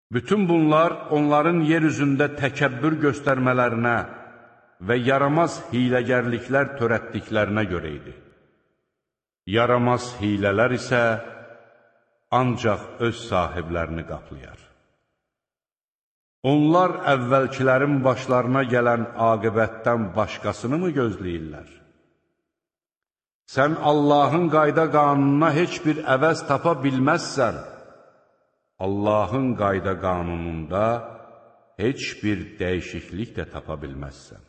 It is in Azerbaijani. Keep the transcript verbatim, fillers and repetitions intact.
Bütün bunlar onların yer üzündə təkəbbür göstərmələrinə və yaramaz hiləgərliklər törətdiklərinə görə idi. Yaramaz hilələr isə ancaq öz sahiblərini qaplayar. Onlar əvvəlkilərin başlarına gələn aqibətdən başqasını mı gözləyirlər? Sən Allahın qayda qanununa heç bir əvəz tapa bilməzsən. Allahın qayda qanununda heç bir dəyişiklik də tapa bilməzsən.